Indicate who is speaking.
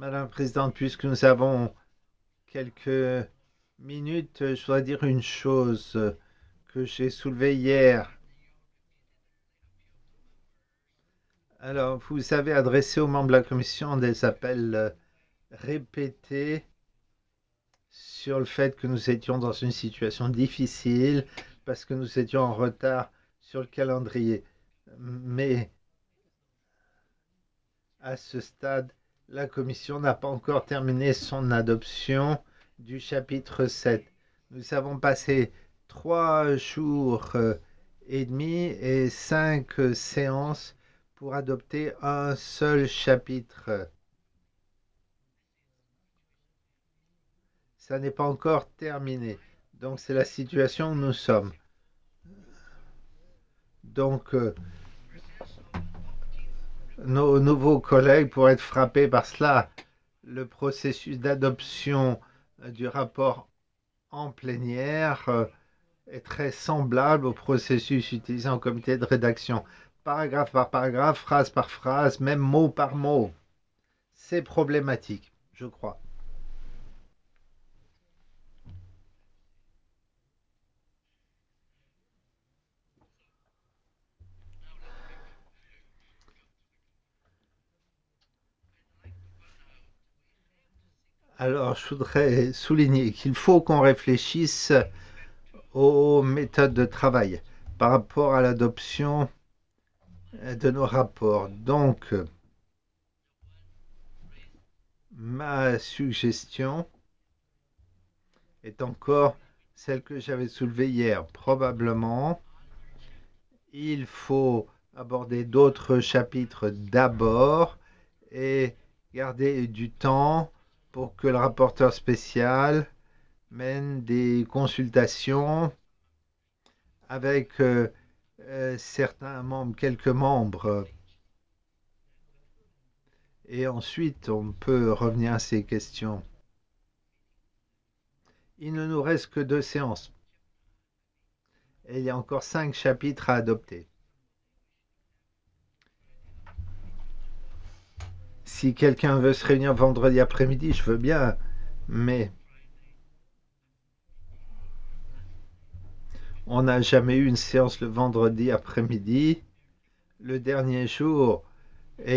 Speaker 1: Madame la Présidente, puisque nous avons quelques minutes, je voudrais dire une chose que j'ai soulevée hier. Alors, vous avez adressé aux membres de la Commission des appels répétés sur le fait que nous étions dans une situation difficile parce que nous étions en retard sur le calendrier. Mais à ce stade, la Commission n'a pas encore terminé son adoption du chapitre 7. Nous avons passé 3 jours et demi et 5 séances pour adopter un seul chapitre. Ça n'est pas encore terminé. Donc c'est la situation où nous sommes. Donc nos nouveaux collègues pourraient être frappés par cela. Le processus d'adoption du rapport en plénière est très semblable au processus utilisé en comité de rédaction, paragraphe par paragraphe, phrase par phrase, même mot par mot. C'est problématique, je crois. Alors, je voudrais souligner qu'il faut qu'on réfléchisse aux méthodes de travail par rapport à l'adoption de nos rapports. Donc, ma suggestion est encore celle que j'avais soulevée hier. Probablement, il faut aborder d'autres chapitres d'abord et garder du temps pour que le rapporteur spécial mène des consultations avec certains membres, quelques membres. Et ensuite, on peut revenir à ces questions. Il ne nous reste que 2 séances. Et il y a encore 5 chapitres à adopter. Si quelqu'un veut se réunir vendredi après-midi, je veux bien. Mais on n'a jamais eu une séance le vendredi après-midi. Le dernier jour